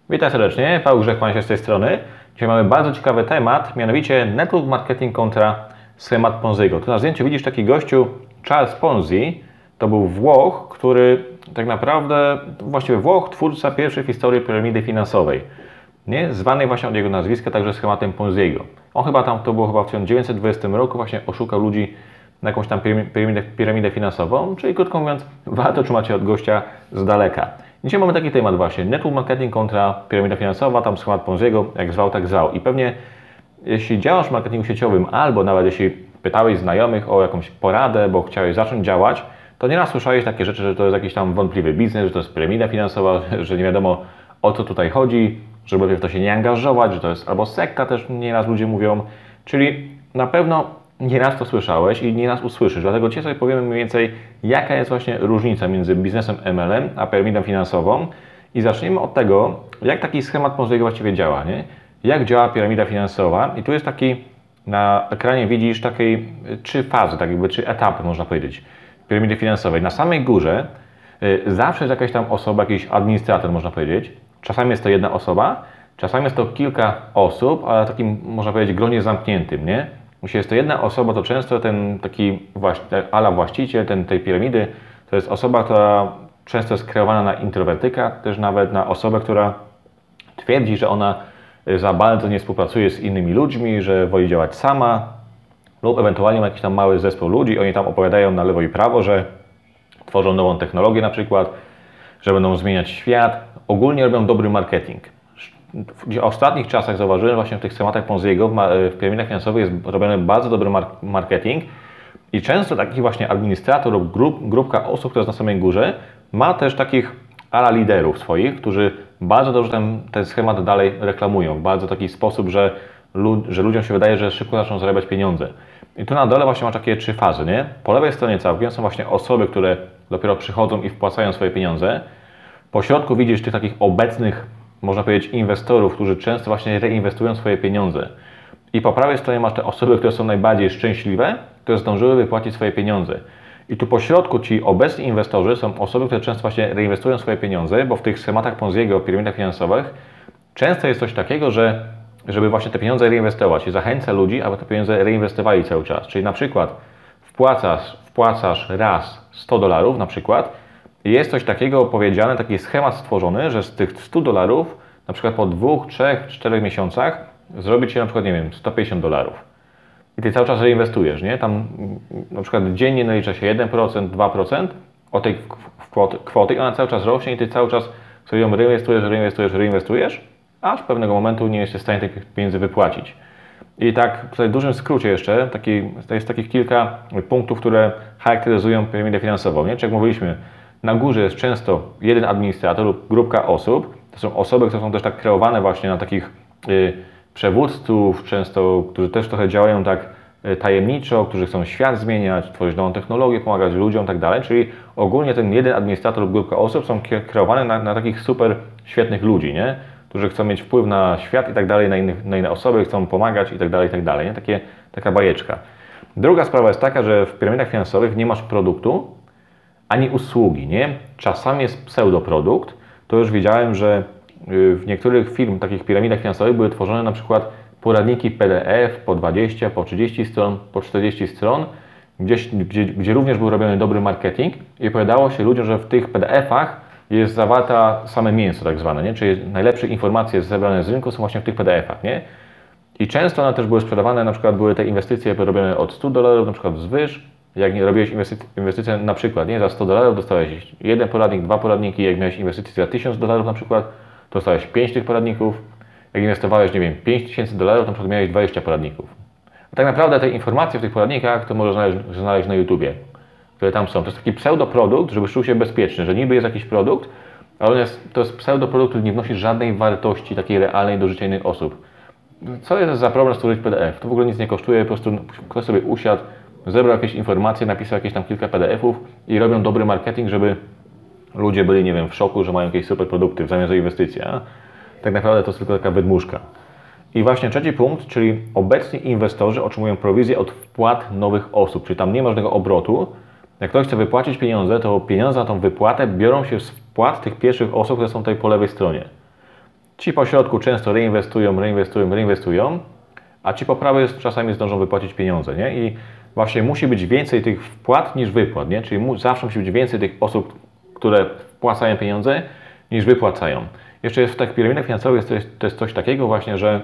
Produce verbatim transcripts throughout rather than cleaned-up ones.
Witam serdecznie, Paweł Grzechman się z tej strony. Dzisiaj mamy bardzo ciekawy temat, mianowicie network marketing kontra schemat Ponziego. Tu na zdjęciu widzisz taki gościu, Charles Ponzi. To był Włoch, który tak naprawdę, właściwie Włoch, twórca pierwszej w historii piramidy finansowej. Nie? Zwanej właśnie od jego nazwiska także schematem Ponziego. On chyba tam, to było chyba w tysiąc dziewięćset dwudziestym roku, właśnie oszukał ludzi na jakąś tam piramidę, piramidę finansową, czyli krótko mówiąc, warto trzymać się od gościa z daleka. Dzisiaj mamy taki temat właśnie, network marketing kontra piramida finansowa, tam schemat Ponziego, jak zwał, tak zwał. I pewnie jeśli działasz w marketingu sieciowym, albo nawet jeśli pytałeś znajomych o jakąś poradę, bo chciałeś zacząć działać, to nieraz słyszałeś takie rzeczy, że to jest jakiś tam wątpliwy biznes, że to jest piramida finansowa, że nie wiadomo o co tutaj chodzi, że lepiej w to się nie angażować, że to jest albo sekta też nieraz ludzie mówią. Czyli na pewno nieraz to słyszałeś i nieraz usłyszysz. Dlatego dzisiaj sobie powiemy mniej więcej, jaka jest właśnie różnica między biznesem M L M a piramidą finansową. I zaczniemy od tego, jak taki schemat Ponziego właściwie działa, nie? Jak działa piramida finansowa. I tu jest taki, na ekranie widzisz takie trzy fazy, tak jakby trzy etapy, można powiedzieć, piramidy finansowej. Na samej górze y, zawsze jest jakaś tam osoba, jakiś administrator, można powiedzieć. Czasami jest to jedna osoba, czasami jest to kilka osób, ale w takim, można powiedzieć, gronie zamkniętym, nie? Jeśli jest to jedna osoba, to często ten taki ala właściciel ten, tej piramidy to jest osoba, która często jest kreowana na introwertyka, też nawet na osobę, która twierdzi, że ona za bardzo nie współpracuje z innymi ludźmi, że woli działać sama lub ewentualnie ma jakiś tam mały zespół ludzi, oni tam opowiadają na lewo i prawo, że tworzą nową technologię na przykład, że będą zmieniać świat, ogólnie robią dobry marketing. W ostatnich czasach zauważyłem właśnie w tych schematach Ponziego, w piramidach finansowych jest robiony bardzo dobry marketing i często taki właśnie administrator lub grup, grupka osób, która jest na samej górze, ma też takich ala liderów swoich, którzy bardzo dobrze ten, ten schemat dalej reklamują, w bardzo taki sposób, że, lud, że ludziom się wydaje, że szybko zaczną zarabiać pieniądze. I tu na dole właśnie ma takie trzy fazy, nie? Po lewej stronie całkiem są właśnie osoby, które dopiero przychodzą i wpłacają swoje pieniądze. Po środku widzisz tych takich obecnych, można powiedzieć, inwestorów, którzy często właśnie reinwestują swoje pieniądze. I po prawej stronie masz te osoby, które są najbardziej szczęśliwe, które zdążyły wypłacić swoje pieniądze. I tu po środku ci obecni inwestorzy są osoby, które często właśnie reinwestują swoje pieniądze, bo w tych schematach Ponziego, piramidach finansowych często jest coś takiego, że żeby właśnie te pieniądze reinwestować i zachęca ludzi, aby te pieniądze reinwestowali cały czas. Czyli na przykład wpłacasz, wpłacasz raz sto dolarów na przykład, i jest coś takiego powiedziane, taki schemat stworzony, że z tych stu dolarów, na przykład po dwóch, trzech, czterech miesiącach zrobi Ci na przykład, nie wiem, sto pięćdziesiąt dolarów. I Ty cały czas reinwestujesz, nie? Tam na przykład dziennie nalicza się jeden procent, dwa procent od tej kwoty i ona cały czas rośnie i Ty cały czas sobie ją reinwestujesz, reinwestujesz, reinwestujesz, aż pewnego momentu nie jesteś w stanie tych pieniędzy wypłacić. I tak tutaj w dużym skrócie jeszcze, taki, to jest takich kilka punktów, które charakteryzują piramidę finansową, nie? Czy jak mówiliśmy, na górze jest często jeden administrator lub grupka osób. To są osoby, które są też tak kreowane właśnie na takich y, przewódców, często, którzy też trochę działają tak y, tajemniczo, którzy chcą świat zmieniać, tworzyć nową technologię, pomagać ludziom i tak dalej. Czyli ogólnie ten jeden administrator lub grupka osób są kreowane na, na takich super świetnych ludzi, nie? Którzy chcą mieć wpływ na świat i tak dalej, na, innych, na inne osoby, chcą pomagać i tak dalej, i tak dalej. Nie? Takie, taka bajeczka. Druga sprawa jest taka, że w piramidach finansowych nie masz produktu, ani usługi, nie? Czasami jest pseudoprodukt. To już widziałem, że w niektórych firm, takich piramidach finansowych były tworzone na przykład poradniki P D F po dwadzieścia, po trzydzieści stron, po czterdzieści stron, gdzieś, gdzie, gdzie również był robiony dobry marketing i opowiadało się ludziom, że w tych P D F-ach jest zawarta same mięso tak zwane, nie? Czyli najlepsze informacje zebrane z rynku są właśnie w tych P D F-ach, nie? I często one też były sprzedawane, na przykład były te inwestycje robione od stu dolarów, na przykład wzwyż. Jak nie robiłeś inwestycję na przykład, nie, za sto dolarów dostałeś jeden poradnik, dwa poradniki, jak miałeś inwestycję za tysiąc dolarów na przykład, to dostałeś pięć tych poradników, jak inwestowałeś, nie wiem, pięć tysięcy dolarów, na przykład miałeś dwadzieścia poradników. A tak naprawdę te informacje w tych poradnikach to możesz znaleźć, znaleźć na YouTubie, które tam są. To jest taki pseudoprodukt, żeby czuł się bezpieczny, że niby jest jakiś produkt, ale on jest, to jest pseudoprodukt, który nie wnosi żadnej wartości takiej realnej do życia innych osób. Co jest za problem stworzyć P D F? To w ogóle nic nie kosztuje, po prostu ktoś sobie usiadł, zebrał jakieś informacje, napisał jakieś tam kilka P D F-ów i robią dobry marketing, żeby ludzie byli, nie wiem, w szoku, że mają jakieś super produkty w zamian za inwestycje. A tak naprawdę to jest tylko taka wydmuszka. I właśnie trzeci punkt, czyli obecni inwestorzy otrzymują prowizję od wpłat nowych osób, czyli tam nie ma żadnego obrotu. Jak ktoś chce wypłacić pieniądze, to pieniądze na tą wypłatę biorą się z wpłat tych pierwszych osób, które są tutaj po lewej stronie. Ci po środku często reinwestują, reinwestują, reinwestują, a ci po prawej czasami zdążą wypłacić pieniądze, nie? I właśnie musi być więcej tych wpłat niż wypłat, nie? Czyli mu, zawsze musi być więcej tych osób, które wpłacają pieniądze, niż wypłacają. Jeszcze jest w takich piramidach finansowych to jest, to jest coś takiego właśnie, że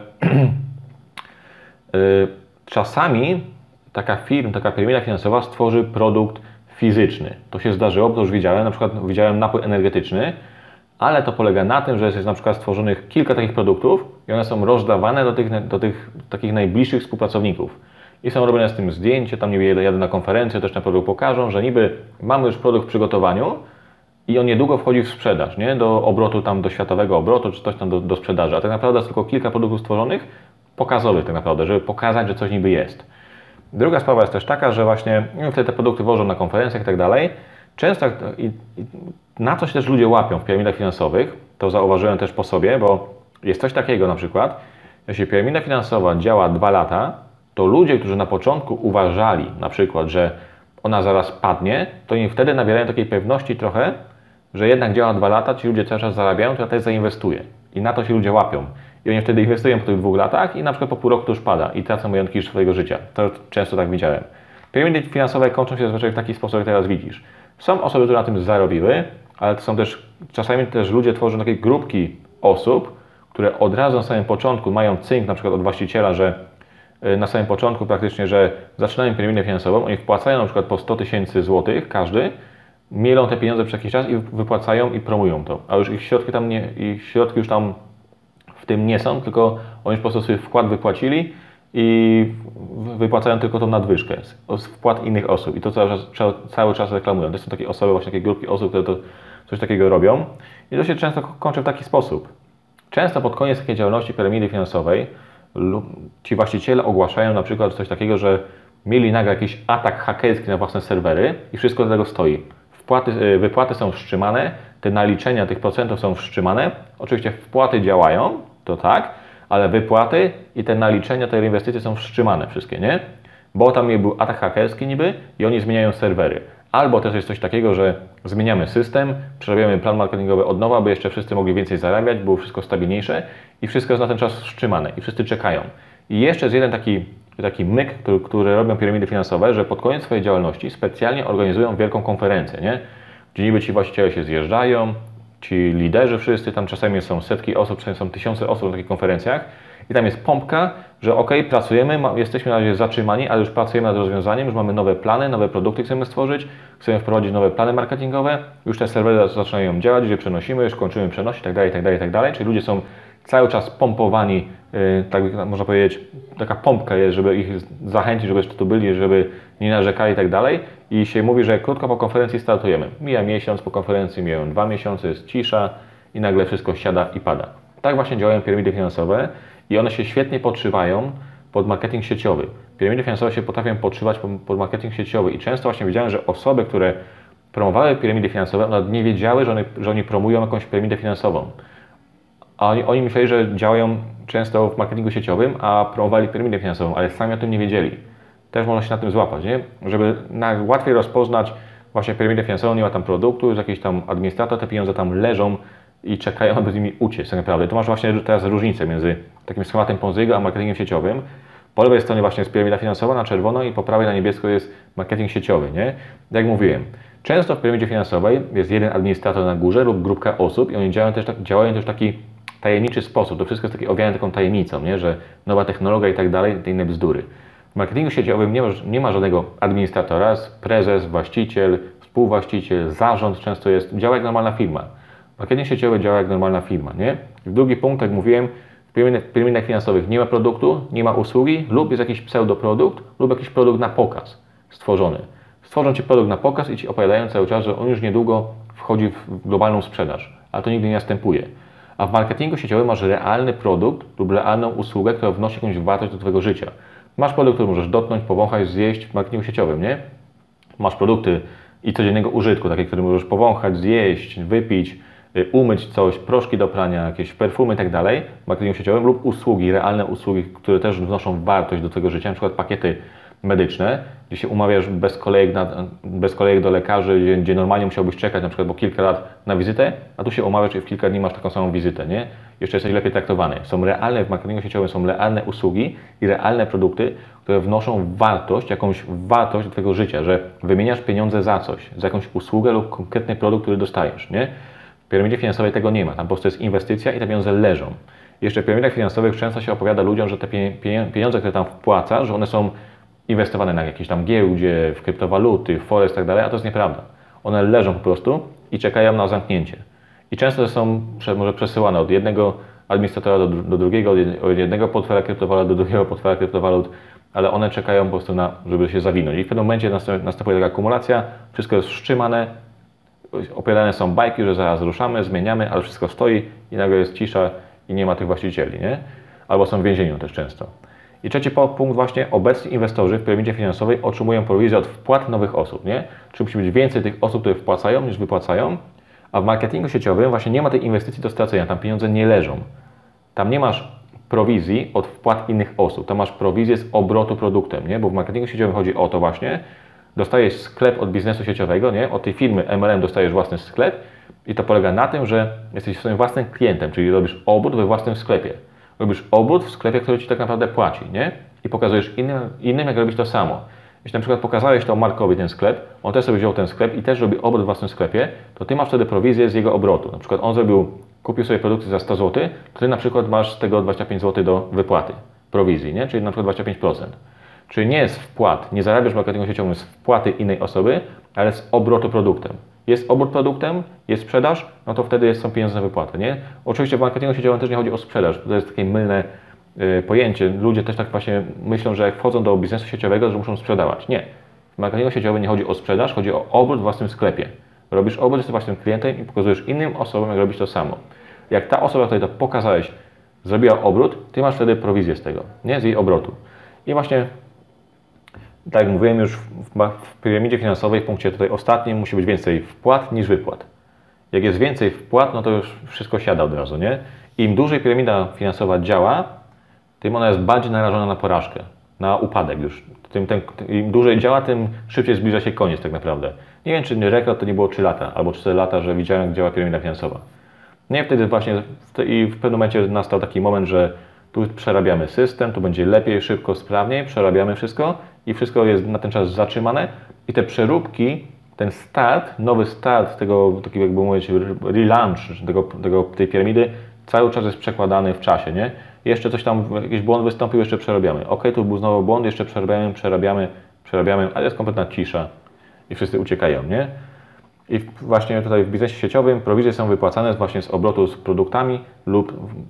yy, czasami taka firma, taka piramida finansowa stworzy produkt fizyczny. To się zdarzyło, bo to już widziałem, na przykład widziałem napój energetyczny, ale to polega na tym, że jest na przykład stworzonych kilka takich produktów i one są rozdawane do tych, do tych takich najbliższych współpracowników. I są robione z tym zdjęcie, tam nie jadę na konferencję, też ten produkt pokażą, że niby mamy już produkt w przygotowaniu i on niedługo wchodzi w sprzedaż, nie? Do obrotu tam, do światowego obrotu, czy coś tam do, do sprzedaży. A tak naprawdę jest tylko kilka produktów stworzonych, pokazowych tak naprawdę, żeby pokazać, że coś niby jest. Druga sprawa jest też taka, że właśnie no, wtedy te produkty wożą na konferencjach i tak dalej. Często i, i na coś też ludzie łapią w piramidach finansowych, to zauważyłem też po sobie, bo jest coś takiego na przykład, jeśli piramida finansowa działa dwa lata, to ludzie, którzy na początku uważali na przykład, że ona zaraz padnie, to im wtedy nabierają takiej pewności trochę, że jednak działa dwa lata, ci ludzie cały czas zarabiają, to ja też zainwestuję. I na to się ludzie łapią. I oni wtedy inwestują po tych dwóch latach i na przykład po pół roku to już pada i tracą majątki swojego życia. To często tak widziałem. Piramidy finansowe kończą się zazwyczaj w taki sposób, jak teraz widzisz. Są osoby, które na tym zarobiły, ale to są też, czasami też ludzie tworzą takie grupki osób, które od razu na samym początku mają cynk na przykład od właściciela, że na samym początku praktycznie, że zaczynają piramidę finansową, oni wpłacają na przykład po sto tysięcy złotych każdy, mielą te pieniądze przez jakiś czas i wypłacają i promują to. A już ich środki tam nie, ich środki już tam w tym nie są, tylko oni po prostu sobie wkład wypłacili i wypłacają tylko tą nadwyżkę z wpłat innych osób i to cały czas, cały czas reklamują. To są takie osoby, właśnie takie grupki osób, które to coś takiego robią i to się często kończy w taki sposób. Często pod koniec takiej działalności piramidy finansowej ci właściciele ogłaszają na przykład coś takiego, że mieli nagle jakiś atak hakerski na własne serwery i wszystko do tego stoi. Wpłaty, wypłaty są wstrzymane, te naliczenia tych procentów są wstrzymane. Oczywiście wpłaty działają, to tak, ale wypłaty i te naliczenia, te inwestycje są wstrzymane wszystkie, nie? Bo tam był atak hakerski niby i oni zmieniają serwery. Albo też jest coś takiego, że zmieniamy system, przerabiamy plan marketingowy od nowa, by jeszcze wszyscy mogli więcej zarabiać, było wszystko stabilniejsze i wszystko jest na ten czas wstrzymane i wszyscy czekają. I jeszcze jest jeden taki, taki myk, który, który robią piramidy finansowe, że pod koniec swojej działalności specjalnie organizują wielką konferencję, nie? Gdzie niby ci właściciele się zjeżdżają, ci liderzy wszyscy, tam czasami są setki osób, czasami są tysiące osób na takich konferencjach i tam jest pompka, że ok, pracujemy, jesteśmy na razie zatrzymani, ale już pracujemy nad rozwiązaniem, już mamy nowe plany, nowe produkty chcemy stworzyć, chcemy wprowadzić nowe plany marketingowe, już te serwery zaczynają działać, gdzie przenosimy, już kończymy przenosić itd., itd., itd. Czyli ludzie są cały czas pompowani, yy, tak można powiedzieć, taka pompka jest, żeby ich zachęcić, żeby jeszcze tu byli, żeby nie narzekali i tak dalej. I się mówi, że krótko po konferencji startujemy. Mija miesiąc po konferencji, mijają dwa miesiące, jest cisza i nagle wszystko siada i pada. Tak właśnie działają piramidy finansowe i one się świetnie podszywają pod marketing sieciowy. Piramidy finansowe się potrafią podszywać pod, pod marketing sieciowy i często właśnie widziałem, że osoby, które promowały piramidy finansowe, one nie wiedziały, że oni, że oni promują jakąś piramidę finansową. A oni, oni myśleli, że działają często w marketingu sieciowym, a promowali piramidę finansową, ale sami o tym nie wiedzieli. Też można się na tym złapać, nie? Żeby na, łatwiej rozpoznać właśnie piramidę finansową, nie ma tam produktu, jest jakiś tam administrator, te pieniądze tam leżą i czekają, aby z nimi uciec tak naprawdę. To masz właśnie teraz różnicę między takim schematem Ponzi'ego a marketingiem sieciowym. Po lewej stronie właśnie jest piramida finansowa na czerwono i po prawej na niebiesko jest marketing sieciowy, nie? Jak mówiłem, często w piramidzie finansowej jest jeden administrator na górze lub grupka osób i oni działają też, działają też w taki tajemniczy sposób. To wszystko jest takie owiane taką tajemnicą, nie? Że nowa technologia i tak dalej, te inne bzdury. W marketingu sieciowym nie ma, nie ma żadnego administratora, jest prezes, właściciel, współwłaściciel, zarząd często jest, działa jak normalna firma. Marketing sieciowy działa jak normalna firma, nie? I drugi punkt, jak mówiłem, w piramidach finansowych nie ma produktu, nie ma usługi lub jest jakiś pseudoprodukt lub jakiś produkt na pokaz stworzony. Stworzą Ci produkt na pokaz i Ci opowiadają cały czas, że on już niedługo wchodzi w globalną sprzedaż, ale to nigdy nie następuje. A w marketingu sieciowym masz realny produkt lub realną usługę, która wnosi jakąś wartość do Twojego życia. Masz produkt, który możesz dotknąć, powąchać, zjeść w marketingu sieciowym, nie? Masz produkty i codziennego użytku, takie, które możesz powąchać, zjeść, wypić, umyć coś, proszki do prania, jakieś perfumy i tak dalej w marketingu sieciowym lub usługi, realne usługi, które też wnoszą wartość do Twojego życia, na przykład pakiety medyczne, gdzie się umawiasz bez kolejek, na, bez kolejek do lekarzy, gdzie, gdzie normalnie musiałbyś czekać na przykład po kilka lat na wizytę, a tu się umawiasz i w kilka dni masz taką samą wizytę, nie? jeszcze jesteś lepiej traktowany. Są realne, w marketingu sieciowym są realne usługi i realne produkty, które wnoszą wartość, jakąś wartość do Twojego życia, że wymieniasz pieniądze za coś, za jakąś usługę lub konkretny produkt, który dostajesz, nie? W piramidzie finansowej tego nie ma, tam po prostu jest inwestycja i te pieniądze leżą. Jeszcze w piramidach finansowych często się opowiada ludziom, że te pieniądze, które tam wpłacasz, że one są inwestowane na jakieś tam giełdzie, w kryptowaluty, w forex i tak dalej, a to jest nieprawda. One leżą po prostu i czekają na zamknięcie. I często są może przesyłane od jednego administratora do, do drugiego, od jednego portfela kryptowalut do drugiego portfela kryptowalut, ale one czekają po prostu na, żeby się zawinąć. I w pewnym momencie następuje taka akumulacja, wszystko jest wstrzymane, opowiadane są bajki, że zaraz ruszamy, zmieniamy, ale wszystko stoi i nagle jest cisza i nie ma tych właścicieli, nie? Albo są w więzieniu też często. I trzeci punkt właśnie, obecni inwestorzy w piramidzie finansowej otrzymują prowizję od wpłat nowych osób, nie? Czyli musi być więcej tych osób, które wpłacają niż wypłacają, a w marketingu sieciowym właśnie nie ma tej inwestycji do stracenia, tam pieniądze nie leżą. Tam nie masz prowizji od wpłat innych osób, tam masz prowizję z obrotu produktem, nie? Bo w marketingu sieciowym chodzi o to właśnie, dostajesz sklep od biznesu sieciowego, nie? Od tej firmy M L M dostajesz własny sklep i to polega na tym, że jesteś swoim własnym klientem, czyli robisz obrót we własnym sklepie. Robisz obrót w sklepie, który Ci tak naprawdę płaci, nie? I pokazujesz innym, innym jak robić to samo. Jeśli na przykład pokazałeś to Markowi ten sklep, on też sobie wziął ten sklep i też robi obrót w własnym sklepie, to Ty masz wtedy prowizję z jego obrotu. Na przykład on zrobił, kupił sobie produkty za sto złotych, to Ty na przykład masz z tego dwadzieścia pięć złotych do wypłaty, prowizji, nie? Czyli na przykład dwadzieścia pięć procent. Czyli nie jest wpłat, nie zarabiasz w marketingu sieciowym z wpłaty innej osoby, ale z obrotu produktem. Jest obrót produktem, jest sprzedaż, no to wtedy są pieniądze na wypłatę, nie? Oczywiście w marketingu sieciowym też nie chodzi o sprzedaż, to jest takie mylne y, pojęcie. Ludzie też tak właśnie myślą, że jak wchodzą do biznesu sieciowego, że muszą sprzedawać. Nie. W marketingu sieciowym nie chodzi o sprzedaż, chodzi o obrót w własnym sklepie. Robisz obrót, jesteś własnym klientem i pokazujesz innym osobom, jak robić to samo. Jak ta osoba, której to pokazałeś, zrobiła obrót, Ty masz wtedy prowizję z tego, nie? Z jej obrotu. I właśnie tak jak mówiłem już, w piramidzie finansowej, w punkcie tutaj ostatnim, musi być więcej wpłat niż wypłat. Jak jest więcej wpłat, no to już wszystko siada od razu, nie? Im dłużej piramida finansowa działa, tym ona jest bardziej narażona na porażkę, na upadek już. Tym, tym, Im dłużej działa, tym szybciej zbliża się koniec tak naprawdę. Nie wiem, czy rekord to nie było trzy lata albo cztery lata, że widziałem, jak działa piramida finansowa. Nie, wtedy właśnie i w pewnym momencie nastał taki moment, że tu przerabiamy system, tu będzie lepiej, szybko, sprawniej, przerabiamy wszystko i wszystko jest na ten czas zatrzymane i te przeróbki, ten start, nowy start tego, taki jakby mówić, relaunch tego, tego, tej piramidy cały czas jest przekładany w czasie, nie? Jeszcze coś tam, jakiś błąd wystąpił, jeszcze przerabiamy. Ok, tu był znowu błąd, jeszcze przerabiamy, przerabiamy, przerabiamy, ale jest kompletna cisza i wszyscy uciekają, nie? I właśnie tutaj w biznesie sieciowym prowizje są wypłacane właśnie z obrotu z produktami lub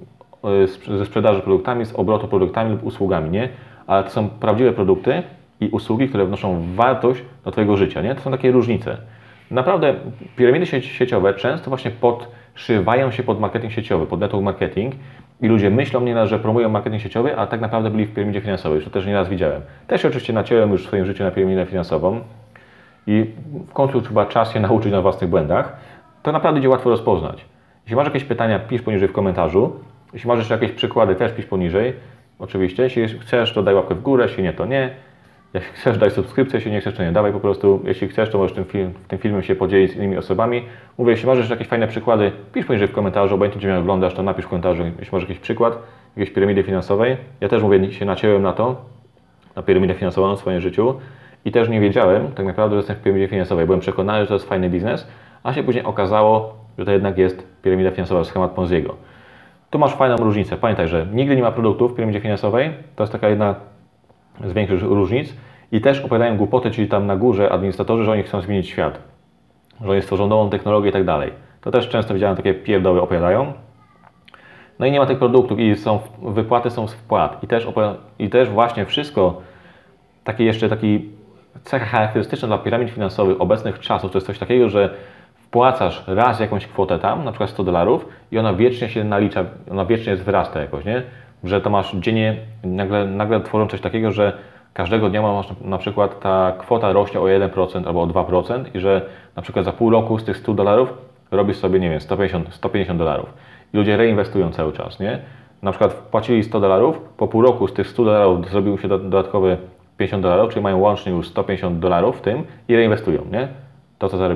ze sprzedaży produktami, z obrotu produktami lub usługami, nie? Ale to są prawdziwe produkty i usługi, które wnoszą wartość do Twojego życia, nie? To są takie różnice. Naprawdę piramidy sieciowe często właśnie podszywają się pod marketing sieciowy, pod network marketing i ludzie myślą nieraz, że promują marketing sieciowy, a tak naprawdę byli w piramidzie finansowej, co też nieraz widziałem. Też się oczywiście naciąłem już w swoim życiu na piramidę finansową i w końcu trzeba czas się nauczyć na własnych błędach. To naprawdę idzie łatwo rozpoznać. Jeśli masz jakieś pytania, pisz poniżej w komentarzu. Jeśli masz jeszcze jakieś przykłady, też pisz poniżej. Oczywiście, jeśli chcesz, to daj łapkę w górę, jeśli nie, to nie. Jeśli chcesz, daj subskrypcję, jeśli nie chcesz, to nie dawaj po prostu. Jeśli chcesz, to możesz tym film, w tym filmie się podzielić z innymi osobami. Mówię, jeśli masz jeszcze jakieś fajne przykłady, pisz poniżej w komentarzu, obojętnie czy mnie oglądasz, to napisz w komentarzu, jeśli masz jakiś przykład, jakiejś piramidy finansowej. Ja też mówię, się naciąłem na to, na piramidę finansową w swoim życiu i też nie wiedziałem tak naprawdę, że jestem w piramidzie finansowej. Byłem przekonany, że to jest fajny biznes, a się później okazało, że to jednak jest piramida finansowa, schemat Ponzi'ego. Tu masz fajną różnicę. Pamiętaj, że nigdy nie ma produktów w piramidzie finansowej. To jest taka jedna z większych różnic. I też opowiadają głupoty, czyli tam na górze administratorzy, że oni chcą zmienić świat. Że oni stworzą nową technologię i tak dalej. To też często widziałem, takie pierdoły opowiadają. No i nie ma tych produktów i są, wypłaty są z wpłat. I też, I też właśnie wszystko, takie jeszcze taki cecha charakterystyczna dla piramid finansowych obecnych czasów, to jest coś takiego, że wpłacasz raz jakąś kwotę tam, na przykład sto dolarów i ona wiecznie się nalicza, ona wiecznie wzrasta jakoś, nie? Że to masz dziennie, nagle, nagle tworzą coś takiego, że każdego dnia masz na przykład ta kwota rośnie o jeden procent albo o dwa procent i że na przykład za pół roku z tych stu dolarów robisz sobie, nie wiem, sto pięćdziesiąt dolarów. I ludzie reinwestują cały czas, nie? Na przykład wpłacili sto dolarów, po pół roku z tych stu dolarów zrobił się dodatkowe pięćdziesiąt dolarów, czyli mają łącznie już sto pięćdziesiąt dolarów w tym i reinwestują, nie? To, co zarobili.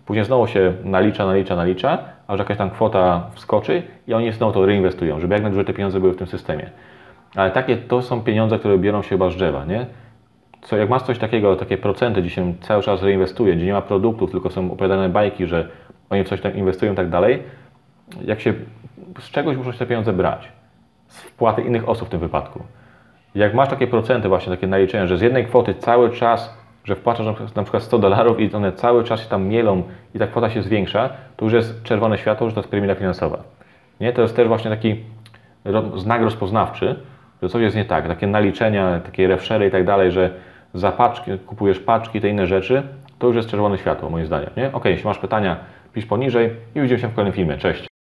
później znowu się nalicza, nalicza, nalicza, aż jakaś tam kwota wskoczy i oni znowu to reinwestują, żeby jak najdłużej te pieniądze były w tym systemie. Ale takie to są pieniądze, które biorą się chyba z drzewa, nie? Co, jak masz coś takiego, takie procenty, gdzie się cały czas reinwestuje, gdzie nie ma produktów, tylko są opowiadane bajki, że oni w coś tam inwestują i tak dalej, jak się z czegoś muszą się te pieniądze brać. Z wpłaty innych osób w tym wypadku. Jak masz takie procenty, właśnie takie naliczenia, że z jednej kwoty cały czas, że wpłacasz na przykład sto dolarów i one cały czas się tam mielą i ta kwota się zwiększa, to już jest czerwone światło, że to jest piramida finansowa. Nie? To jest też właśnie taki znak rozpoznawczy, że coś jest nie tak. Takie naliczenia, takie refshery i tak dalej, że za paczki, kupujesz paczki, te inne rzeczy, to już jest czerwone światło, moim zdaniem. Nie? Ok, jeśli masz pytania, pisz poniżej i widzimy się w kolejnym filmie. Cześć!